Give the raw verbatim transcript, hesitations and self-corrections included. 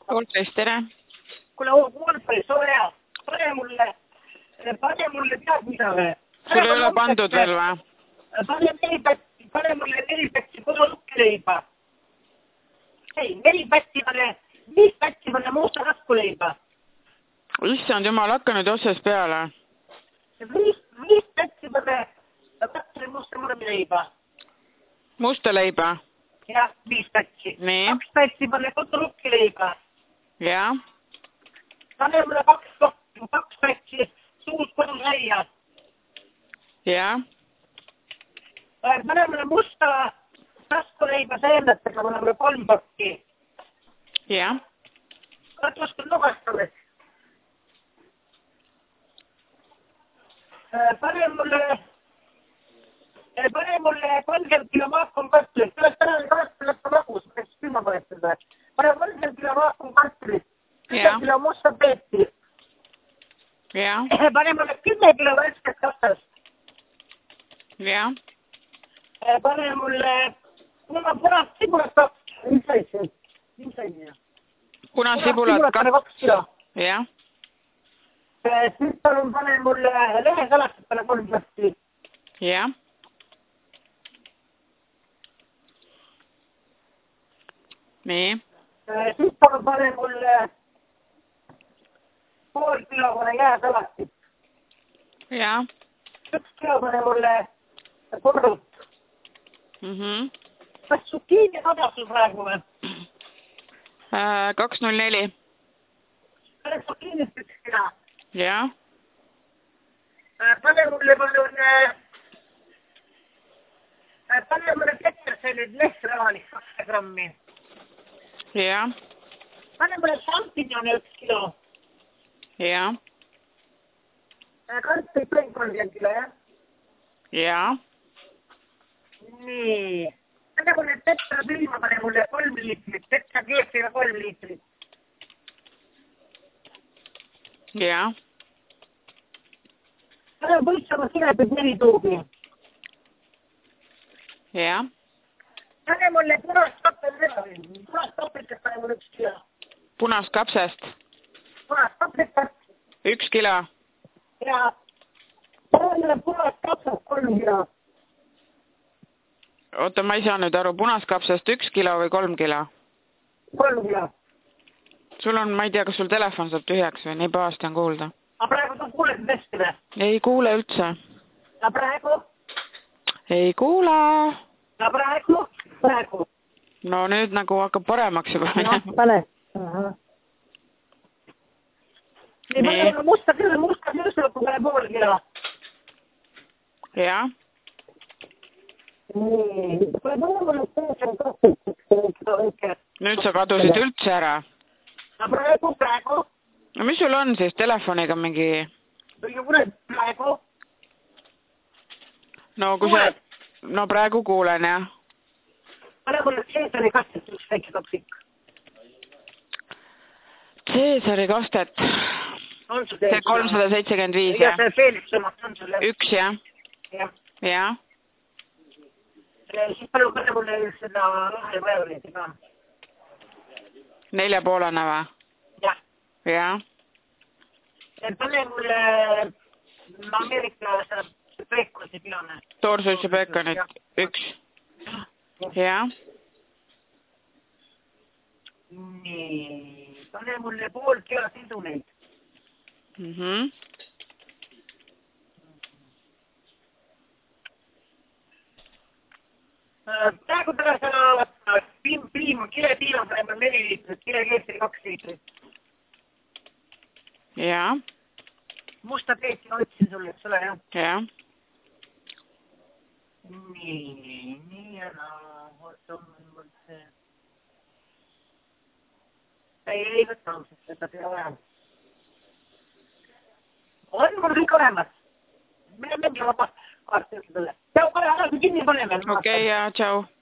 poolteist, tere. Kuule, poolteist, ole hea. Pane mulle, pane mulle tead mida või? Sul ei ole pandud veel või? Pane neli pätti, pane mulle neli pätti kodulukkileiba. Ei, neli pätti pane, viis pätti pane muusta raskuleiba. Issand jumal, hakka nüüd otsest peale. Viis, viis pätti pane katri muusta murmileiba. Musta leiba? Jah, viis pätti. Nii. Kaks pätti pane kodulukkileiba. Jah. Pane mulle kaks, kaks pätti suud kodusäia. Jah. Pane mulle musta raskuleiba seemnetega, pane mulle kolm pakki. Jah. Katustan nugastades. Pane mulle, pane mulle kolmkümmend kilo maakon kartulit. Tuleb tänane kartulit ka magus, ma käis külma võetada. Pane kolmkümmend kilo maakon kartulit. kümme kilo musta peeti. Jah. Pane mulle kümme kilo värsket kastast. Jah. Pane mulle punast sibulat kaks. Mis sai see? Mis sai see? Punast sibulat kaks kilo. Jah. Siis palun pane mulle lehesalastit pane kolm plasti. Jah. Nii. Siis palun pane mulle pool kilo pane jääsalastit. Jah. Üks kilo pane mulle korrut. Mhm. Kas sukiini sada sul praegu või? kaks null neli. Pane sukiinist üks kilo. Jah. Pane mulle palun, pane mulle petersellid lehtravalist kaks grammi. Jah. Pane mulle šampinjoni üks kilo. Jah. Kartuli kolmkümmend kilo, jah? Jah. Nii. Pane mulle tetra piima, pane mulle kolm liitrit. Tetra keefira kolm liitrit. Jah. Pane võitsama sinepid neli tuubi. Jah. Pane mulle punast kapel, punast paprikat pane mulle üks kilo. Punast kapsast? Punast paprikat. Üks kilo? Ja pane mulle punast kapsast kolm kilo. Oota, ma ei saa nüüd aru, punast kapsast üks kilo või kolm kilo? Kolm kilo. Sul on, ma ei tea, kas sul telefon saab tühjaks või nii pahasti on kuulda? A praegu ta kuuleb hästi või? Ei kuule üldse. A praegu? Ei kuule. A praegu? Praegu. No nüüd nagu hakkab paremaks juba. No, pane. Aha. Nii, pane mulle musta küll, musta kürsluku peale pool kilo. Jah. Nii, pane mulle seitse kahtekümmet. Nüüd sa kadusid üldse ära. A praegu, praegu? No mis sul on siis telefoniga mingi? Praegu? No kui sa... No praegu kuulen, jah. Pane mulle Caesari kastet üks väike kapsik. Caesari kastet? On sul teie? See kolmsada seitsekümmend viis, jah? jah? Ja see Felix sõmat on sul, jah? Üks, jah? Jah. Jah? Siis palju pane mulle seda lahe vajuleeti ka. Neljapoolane või? Jah. Jah. Pane mulle Ameerika peekosi peale. Toorsuitsi peekonit. Üks. Jah. Nii. Pane mulle pool kilo siduneid. Mhm. Praegu täna sa piim, piim, kile piima paneme neli liitrit, kile keestri kaks liitrit. Jah. Musta peeti ma ütlesin sulle, eks ole, jah? Jah. Nii, nii ja naa, oota on mul see. Ei, ei võta on, sest seda pea vaja. On mul kõik olemas. Mine mingi vaba kaart üldse. Tšau, pane, ära kinni paneme. Okei, ja tšau.